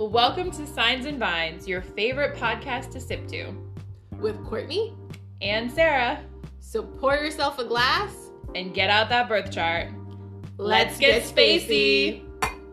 Well, welcome to Signs and Vines, your favorite podcast to sip to. With Courtney and Sarah. So pour yourself a glass and get out that birth chart. Let's get spacey.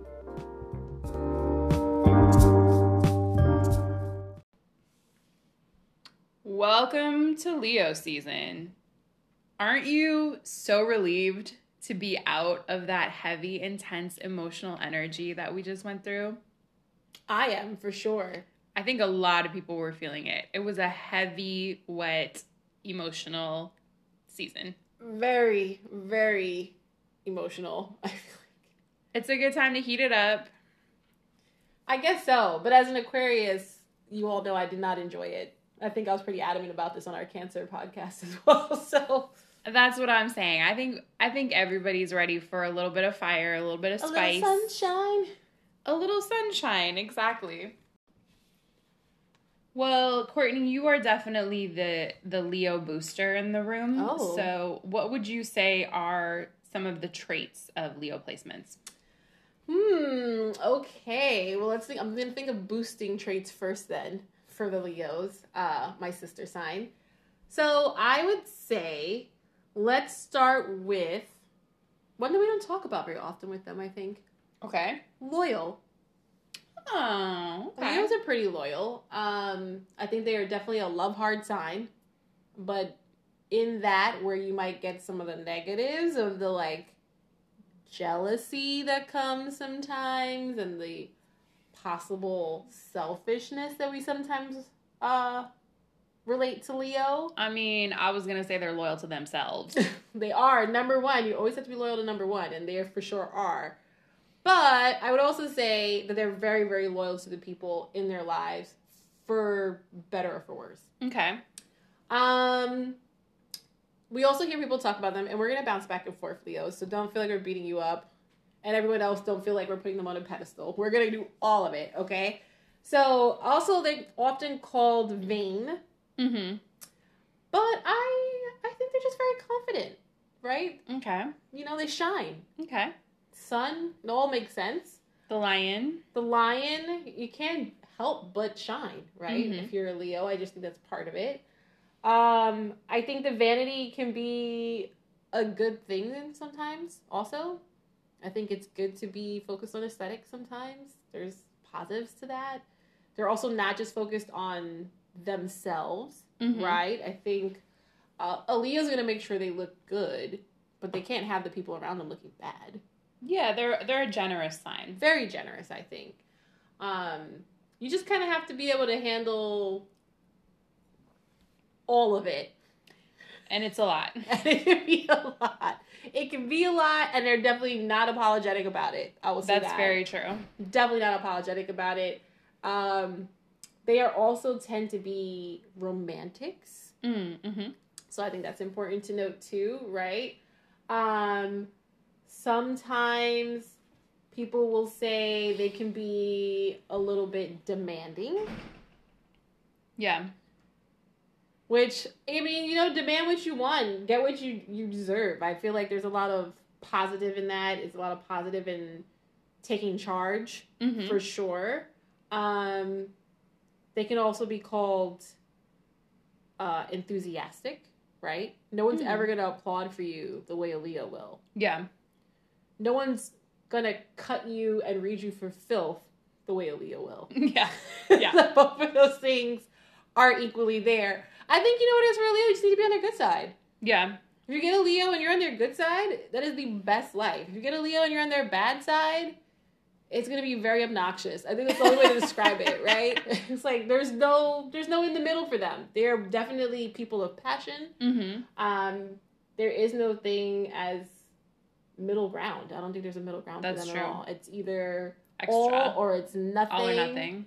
Welcome to Leo season. Aren't you so relieved to be out of that heavy, intense emotional energy that we just went through? I am, for sure. I think a lot of people were feeling it. It was a heavy, wet, emotional season. Very, very emotional, I feel like. It's a good time to heat it up. I guess so. But as an Aquarius, you all know I did not enjoy it. I think I was pretty adamant about this on our Cancer podcast as well. So that's what I'm saying. I think everybody's ready for a little bit of fire, a little bit of spice. A little sunshine. A little sunshine, exactly. Well, Courtney, you are definitely the Leo booster in the room. Oh. So what would you say are some of the traits of Leo placements? Okay. Well, let's think. I'm going to think of boosting traits first then for the Leos, my sister sign. So I would say let's start with one that we don't talk about very often with them, I think. Okay. Loyal. Oh, okay. Leos are pretty loyal. I think they are definitely a love hard sign, but in that where you might get some of the negatives of the like jealousy that comes sometimes and the possible selfishness that we sometimes relate to Leo. I mean, I was going to say they're loyal to themselves. They are. Number one. You always have to be loyal to number one, and they for sure are. But I would also say that they're very, very loyal to the people in their lives, for better or for worse. Okay. We also hear people talk about them, and we're going to bounce back and forth, Leo, so don't feel like we're beating you up. And everyone else don't feel like we're putting them on a pedestal. We're going to do all of it, okay? So, also, they're often called vain. Mm-hmm. But I think they're just very confident, right? Okay. You know, they shine. Okay. Sun, it all makes sense. The lion. The lion, you can't help but shine, right? Mm-hmm. If you're a Leo, I just think that's part of it. I think the vanity can be a good thing sometimes, also. I think it's good to be focused on aesthetics sometimes. There's positives to that. They're also not just focused on themselves, mm-hmm. right? I think a Leo's going to make sure they look good, but they can't have the people around them looking bad. Yeah, they're a generous sign. Very generous, I think. You just kind of have to be able to handle all of it. And it's a lot. And it can be a lot. It can be a lot, and they're definitely not apologetic about it. I will say That's very true. Definitely not apologetic about it. They are also tend to be romantics. Mm-hmm. So I think that's important to note too, right? Sometimes people will say they can be a little bit demanding. Yeah. Which, I mean, you know, demand what you want. Get what you deserve. I feel like there's a lot of positive in that. It's a lot of positive in taking charge, mm-hmm. for sure. They can also be called enthusiastic, right? No one's ever going to applaud for you the way a Leo will. Yeah. No one's going to cut you and read you for filth the way a Leo will. Yeah. Yeah. Both of those things are equally there. I think, you know what it is for a Leo? You just need to be on their good side. Yeah. If you get a Leo and you're on their good side, that is the best life. If you get a Leo and you're on their bad side, it's going to be very obnoxious. I think that's the only way to describe it, right? It's like there's no in the middle for them. They're definitely people of passion. Mm-hmm. There is no thing as middle ground. I don't think there's a middle ground that's for them true. at all. It's either extra all or it's nothing. All or nothing.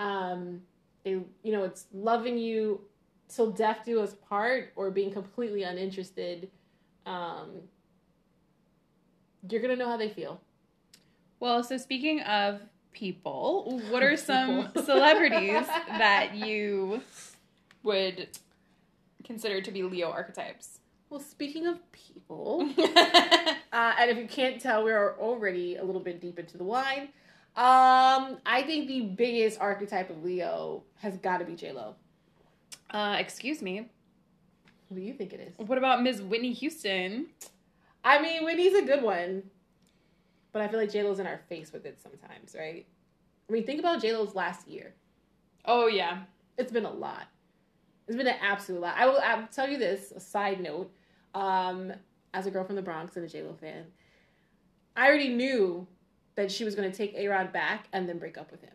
It's loving you till death do us part, or being completely uninterested. You're gonna know how they feel. Well, so speaking of people, what are some celebrities that you would consider to be Leo archetypes? Well, speaking of people, and if you can't tell, we are already a little bit deep into the wine. I think the biggest archetype of Leo has got to be J-Lo. Excuse me. Who do you think it is? What about Ms. Whitney Houston? I mean, Whitney's a good one. But I feel like J-Lo's in our face with it sometimes, right? I mean, think about J-Lo's last year. Oh, yeah. It's been a lot. It's been an absolute lot. I'll tell you this, a side note. As a girl from the Bronx and a J-Lo fan, I already knew that she was going to take A-Rod back and then break up with him.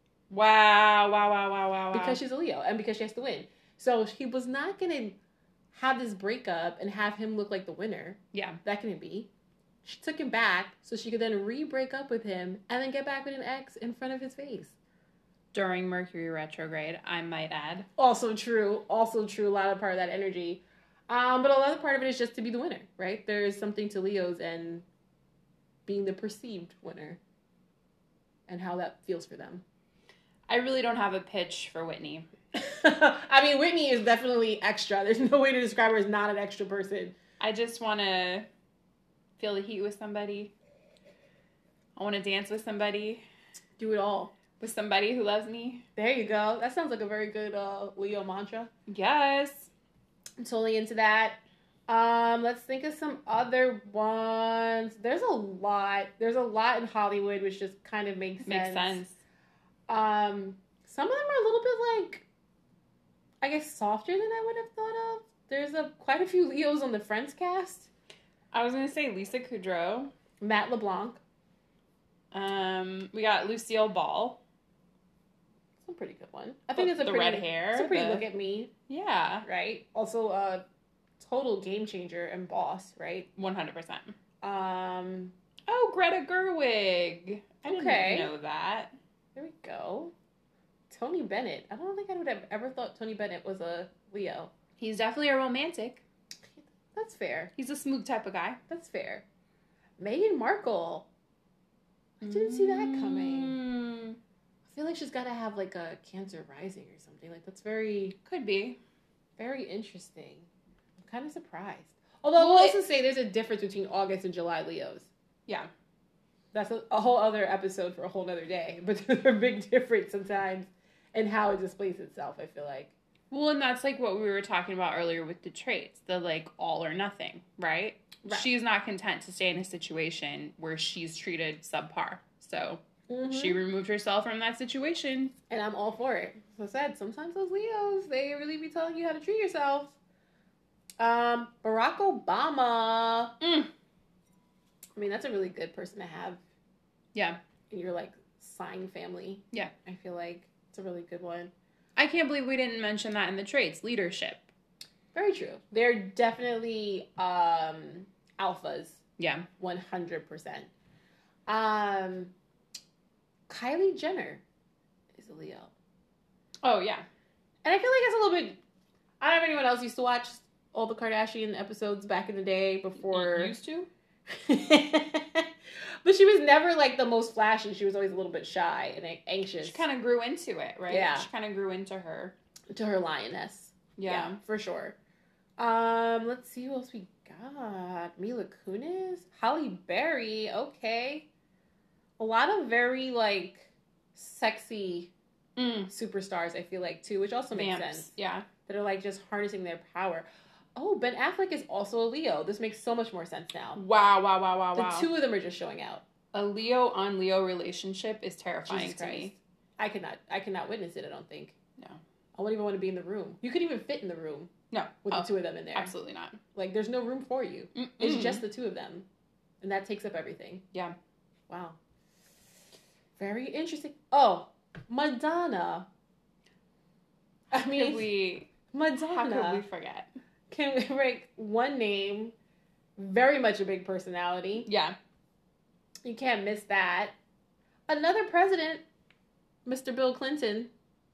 Wow. Because she's a Leo and because she has to win. So he was not going to have this breakup and have him look like the winner. Yeah. That couldn't be. She took him back so she could then re-break up with him and then get back with an ex in front of his face. During Mercury retrograde, I might add. Also true. A lot of part of that energy. But a lot of part of it is just to be the winner, right? There is something to Leos and being the perceived winner and how that feels for them. I really don't have a pitch for Whitney. I mean, Whitney is definitely extra. There's no way to describe her as not an extra person. I just want to feel the heat with somebody. I want to dance with somebody. Do it all. With somebody who loves me. There you go. That sounds like a very good Leo mantra. Yes. I'm totally into that. Let's think of some other ones. There's a lot. There's a lot in Hollywood, which just kind of makes sense. Some of them are a little bit like, I guess, softer than I would have thought of. There's quite a few Leos on the Friends cast. I was going to say Lisa Kudrow. Matt LeBlanc. We got Lucille Ball. That's a pretty good one. I think it's a the pretty, red hair. It's a pretty look at me. Yeah. Right? Also a total game changer and boss, right? 100%. Um, Oh, Greta Gerwig. I didn't Okay. know that. there we go. Tony Bennett. I don't think I would have ever thought Tony Bennett was a Leo. He's definitely a romantic. That's fair. He's a smooth type of guy. That's fair. Meghan Markle. I didn't see that coming. I feel like she's got to have like a Cancer rising or something. Like that's very, Could be. very interesting. I'm kind of surprised. Although I will also say there's a difference between August and July Leos. Yeah. That's a whole other episode for a whole other day. But there's a big difference sometimes in how it displays itself, I feel like. Well, and that's like what we were talking about earlier with the traits, the like all or nothing, right? She's not content to stay in a situation where she's treated subpar. So she removed herself from that situation. And I'm all for it. So I said, sometimes those Leos, they really be telling you how to treat yourself. Barack Obama. I mean, that's a really good person to have. Yeah. In your like sign family. Yeah. I feel like it's a really good one. I can't believe we didn't mention that in the traits. Leadership. Very true. They're definitely alphas. Yeah. 100%. Kylie Jenner is a Leo. Oh, yeah. And I feel like it's a little bit... I don't know if anyone else used to watch all the Kardashian episodes back in the day before... You used to? But she was never like the most flashy. She was always a little bit shy and anxious. She kind of grew into it, right? Yeah. She kind of grew into her. To her lioness. Yeah. For sure. Let's see who else we got. Mila Kunis, Halle Berry. Okay, a lot of very like sexy superstars. I feel like too, which also makes sense. Yeah, that are like just harnessing their power. Oh, Ben Affleck is also a Leo. This makes so much more sense now. Wow. The two of them are just showing out. A Leo on Leo relationship is terrifying Jesus to Christ. me. I cannot witness it. I don't think. No. I wouldn't even want to be in the room. You couldn't even fit in the room. No. With the two of them in there. Absolutely not. Like, there's no room for you. It's just the two of them. And that takes up everything. Yeah. Wow. Very interesting. Oh, Madonna. I mean, Madonna. How could we forget? Can we rank one name? Very much a big personality. Yeah. You can't miss that. Another president, Mr. Bill Clinton.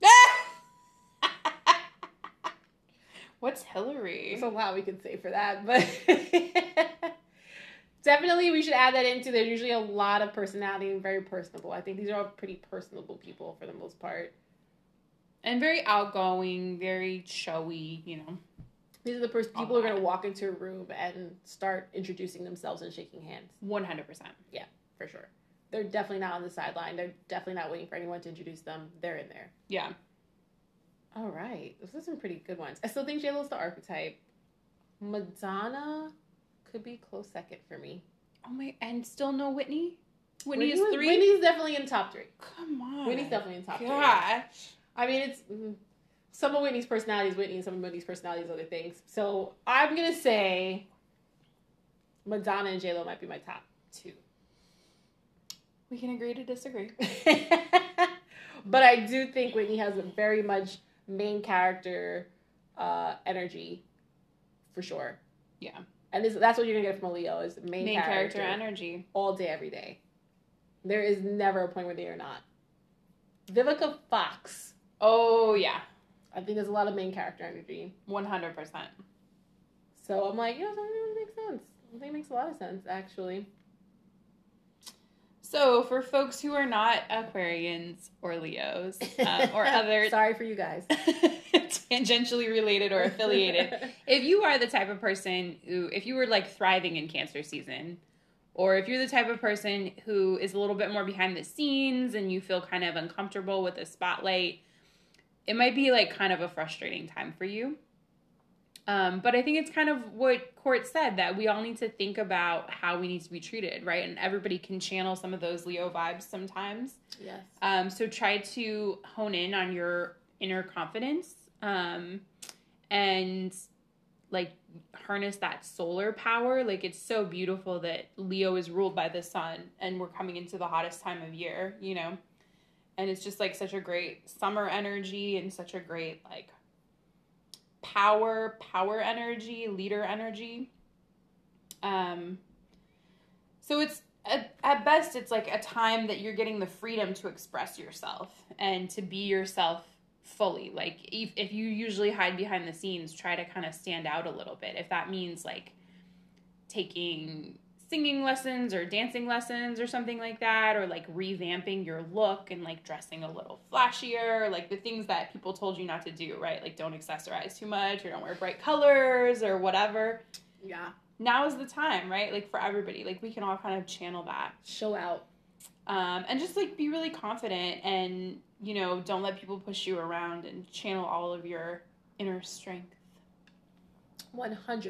What's Hillary? There's a lot we could say for that, but definitely we should add that into. There's usually a lot of personality and very personable. I think these are all pretty personable people for the most part. And very outgoing, very showy, you know. These are the people who are going to walk into a room and start introducing themselves and shaking hands. 100%. Yeah, for sure. They're definitely not on the sideline. They're definitely not waiting for anyone to introduce them. They're in there. Yeah. All right. Those are some pretty good ones. I still think J-Lo's the archetype. Madonna could be close second for me. Oh my, and still no Whitney? Whitney is 3? Whitney's definitely in top 3. Come on. Whitney's definitely in top 3. Gosh. I mean, it's some of Whitney's personality is Whitney and some of Whitney's personality is other things. So I'm going to say Madonna and J-Lo might be my top 2. We can agree to disagree. But I do think Whitney has a very much main character energy, for sure. Yeah. And that's what you're going to get from a Leo, is main character energy. All day, every day. There is never a point where they are not. Vivica Fox. Oh, yeah. I think there's a lot of main character energy. 100%. So I'm like, that really makes sense. I think it makes a lot of sense, actually. So, for folks who are not Aquarians or Leos, or other... Sorry for you guys. Tangentially related or affiliated. If you are the type of person who, if you were like thriving in Cancer season, or if you're the type of person who is a little bit more behind the scenes and you feel kind of uncomfortable with the spotlight, it might be like kind of a frustrating time for you. But I think it's kind of what Court said, that we all need to think about how we need to be treated, right? And everybody can channel some of those Leo vibes sometimes. Yes. So try to hone in on your inner confidence, and like harness that solar power. Like, it's so beautiful that Leo is ruled by the sun and we're coming into the hottest time of year, and it's just like such a great summer energy and such a great like power energy, leader energy. So it's at best, it's like a time that you're getting the freedom to express yourself and to be yourself fully. Like, if you usually hide behind the scenes, try to kind of stand out a little bit. If that means like taking singing lessons or dancing lessons or something like that, or like revamping your look and like dressing a little flashier, like the things that people told you not to do, right? Like, don't accessorize too much, or don't wear bright colors or whatever. Yeah. Now is the time, right? Like, for everybody, like we can all kind of channel that. Show out. And just like be really confident, and don't let people push you around, and channel all of your inner strength. 100%.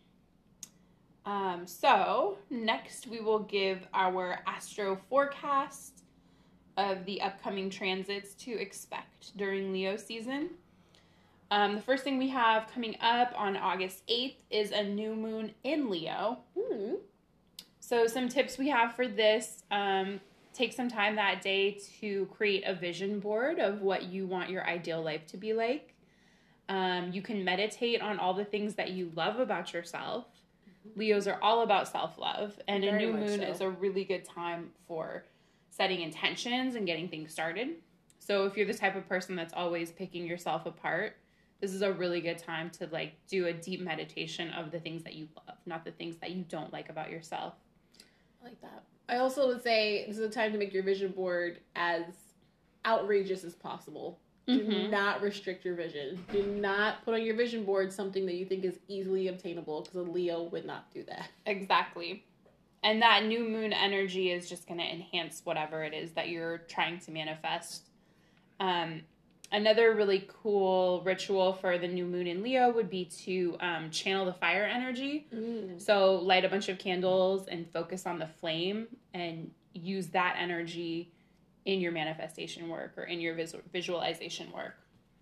So next we will give our astro forecast of the upcoming transits to expect during Leo season. The first thing we have coming up on August 8th is a new moon in Leo. Mm-hmm. So some tips we have for this: take some time that day to create a vision board of what you want your ideal life to be like. You can meditate on all the things that you love about yourself. Leos are all about self-love, and a new moon is a really good time for setting intentions and getting things started. So if you're the type of person that's always picking yourself apart, this is a really good time to like do a deep meditation of the things that you love, not the things that you don't like about yourself. I like that. I also would say this is a time to make your vision board as outrageous as possible. Do not restrict your vision. Do not put on your vision board something that you think is easily obtainable, because a Leo would not do that. Exactly. And that new moon energy is just going to enhance whatever it is that you're trying to manifest. Another really cool ritual for the new moon in Leo would be to channel the fire energy. So light a bunch of candles and focus on the flame, and use that energy in your manifestation work or in your visualization work.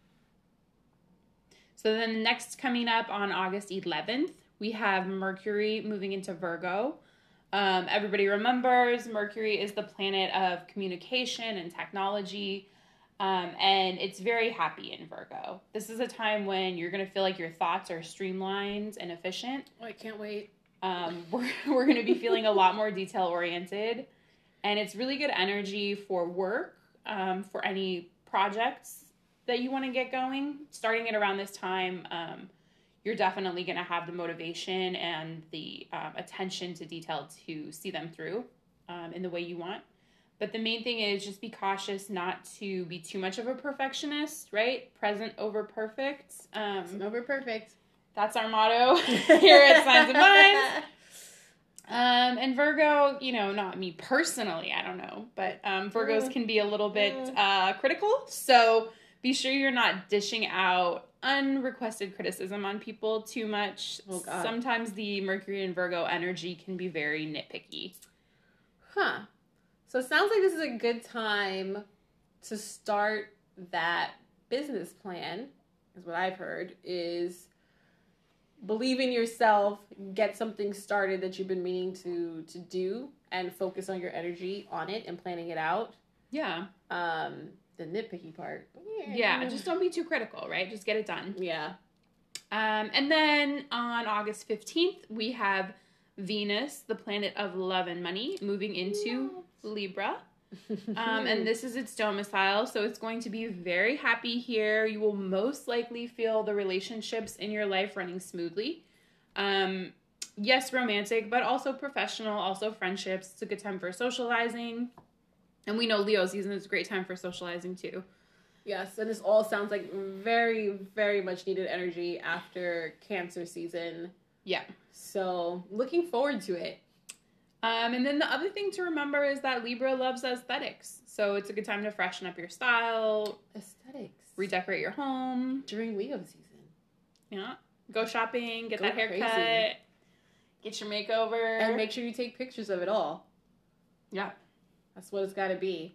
So then next, coming up on August 11th, we have Mercury moving into Virgo. Everybody remembers Mercury is the planet of communication and technology, and it's very happy in Virgo. This is a time when you're going to feel like your thoughts are streamlined and efficient. Oh, I can't wait. We're going to be feeling a lot more detail-oriented. And it's really good energy for work, for any projects that you want to get going. Starting it around this time, you're definitely going to have the motivation and the attention to detail to see them through in the way you want. But the main thing is just be cautious not to be too much of a perfectionist, right? Present over perfect. Present over perfect. That's our motto here at Signs of Minds. And Virgo, not me personally, I don't know, but Virgos can be a little bit critical. So be sure you're not dishing out unrequested criticism on people too much. Oh, God. Sometimes the Mercury and Virgo energy can be very nitpicky. Huh. So it sounds like this is a good time to start that business plan, is what I've heard, is believe in yourself, get something started that you've been meaning to do, and focus on your energy on it and planning it out. Yeah. The nitpicky part. Yeah, just don't be too critical, right? Just get it done. Yeah. And then on August 15th, we have Venus, the planet of love and money, moving into Libra. And this is its domicile, so it's going to be very happy here. You will most likely feel the relationships in your life running smoothly. Yes, romantic, but also professional, also friendships. It's a good time for socializing. And we know Leo season is a great time for socializing too. Yes, and this all sounds like very, very much needed energy after Cancer season. Yeah. So, looking forward to it. And then the other thing to remember is that Libra loves aesthetics. So it's a good time to freshen up your style. Aesthetics. Redecorate your home. During Leo season. Yeah. Go shopping, get that haircut, get your makeover. And make sure you take pictures of it all. Yeah. That's what it's got to be.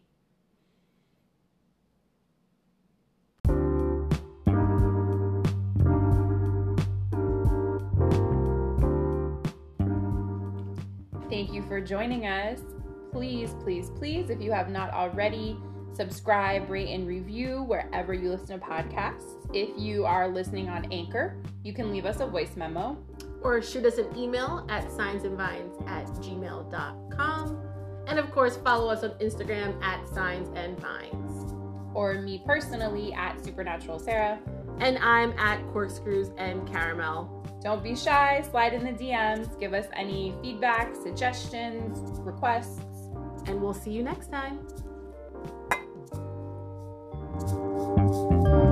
Thank you for joining us. Please, please, please, if you have not already, subscribe, rate, and review wherever you listen to podcasts. If you are listening on Anchor, you can leave us a voice memo. Or shoot us an email at signsandvines@gmail.com. And of course, follow us on Instagram at signsandvines. Or me personally at Supernatural Sarah. And I'm at Corkscrews and Caramel. Don't be shy, slide in the DMs, give us any feedback, suggestions, requests. And we'll see you next time.